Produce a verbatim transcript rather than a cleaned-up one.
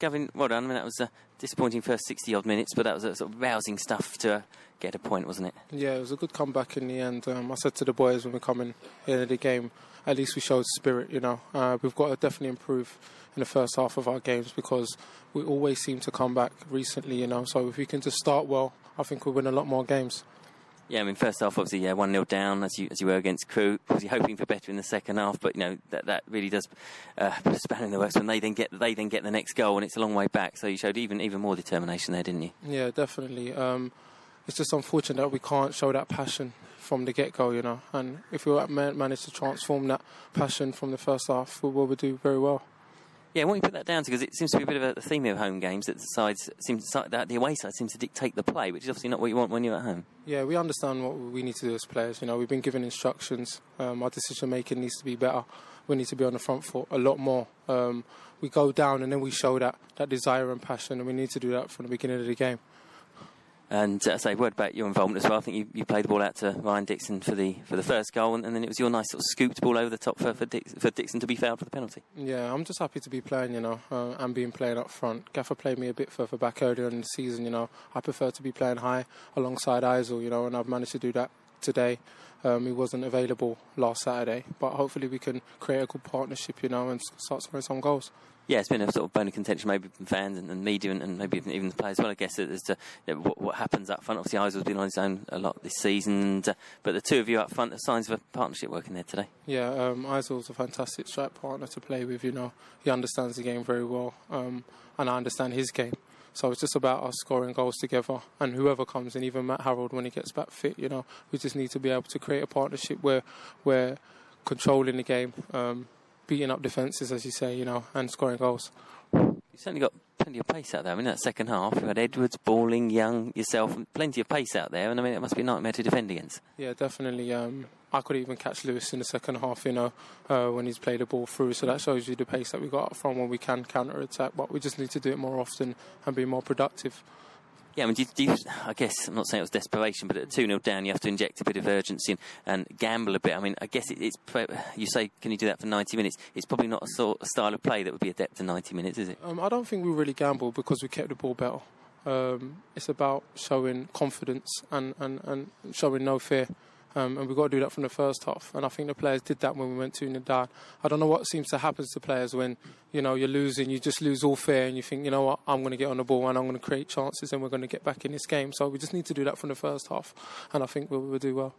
Gavin, well done. I mean, that was a disappointing first sixty-odd minutes, but that was a sort of rousing stuff to uh, get a point, wasn't it? Yeah, it was a good comeback in the end. Um, I said to the boys when we come in into the game, at least we showed spirit, you know. Uh, we've got to definitely improve in the first half of our games because we always seem to come back recently, you know. So if we can just start well, I think we'll win a lot more games. Yeah, I mean, first half, obviously, yeah, one nil down, as you as you were against Crewe. Obviously hoping for better in the second half, but, you know, that that really does uh, put a spanner in the works when they then get they then get the next goal, and it's a long way back. So you showed even, even more determination there, didn't you? Yeah, definitely. Um, it's just unfortunate that we can't show that passion from the get-go, you know. And if we manage to transform that passion from the first half, we will do very well. Yeah, what do you put that down to? Because it seems to be a bit of a theme of home games that the sides seem to, that the away side seems to dictate the play, which is obviously not what you want when you're at home. Yeah, we understand what we need to do as players. You know, we've been given instructions. Um, our decision making needs to be better. We need to be on the front foot a lot more. Um, we go down and then we show that that desire and passion, and we need to do that from the beginning of the game. And uh, say, word about your involvement as well. I think you, you played the ball out to Ryan Dixon for the for the first goal, and, and then it was your nice sort of scooped ball over the top for for, Dix, for Dixon to be fouled for the penalty. Yeah, I'm just happy to be playing, you know, uh, and being playing up front. Gaffer played me a bit further back earlier in the season, you know. I prefer to be playing high alongside Eisel, you know, and I've managed to do that today. Um, he wasn't available last Saturday, but hopefully we can create a good partnership, you know, and start scoring some goals. Yeah, it's been a sort of bone of contention maybe from fans and, and media and, and maybe even, even the players as well, I guess, as to you know, what, what happens up front. Obviously, Eisel's been on his own a lot this season, and, uh, but the two of you up front are signs of a partnership working there today. Yeah, um, Eisel's a fantastic strike partner to play with, you know. He understands the game very well, um, and I understand his game. So it's just about us scoring goals together, and whoever comes in, even Matt Harrold when he gets back fit, you know, we just need to be able to create a partnership where we're controlling the game, um, beating up defences, as you say, you know, and scoring goals. You've certainly got plenty of pace out there. I mean, that second half, you had Edwards, Balling, Young, yourself, and plenty of pace out there, and I mean, it must be a nightmare to defend against. Yeah, definitely. Um, I could even catch Lewis in the second half, you know, uh, when he's played the ball through, so that shows you the pace that we got up front when we can counter-attack, but we just need to do it more often and be more productive. Yeah, I mean, do you, do you, I guess, I'm not saying it was desperation, but at two nil down, you have to inject a bit of urgency and, and gamble a bit. I mean, I guess it, it's, you say, can you do that for ninety minutes? It's probably not a sort of style of play that would be adept to ninety minutes, is it? Um, I don't think we really gambled because we kept the ball better. Um, it's about showing confidence and, and, and showing no fear. Um, and we've got to do that from the first half. And I think the players did that when we went two nil down. I don't know what seems to happen to players when, you know, you're losing, you just lose all fear and you think, you know what, I'm going to get on the ball and I'm going to create chances and we're going to get back in this game. So we just need to do that from the first half. And I think we'll, we'll do well.